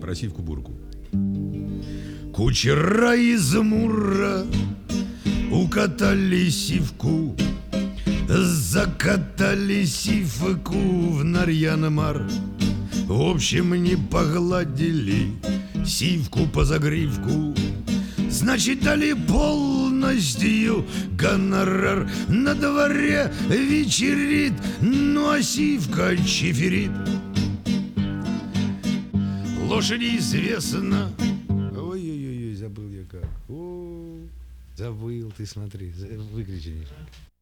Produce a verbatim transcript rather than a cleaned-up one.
про сивку-бурку. Кучера из Мура укатали сивку, закатали сивку в Нарьян-Мар. В общем, не погладили сивку по загривку, значит, дали полностью гонорар. На дворе вечерит, ну а сивка чиферит. Лошади известно. Ой-ой-ой, забыл я как. О, забыл, ты смотри, выключи.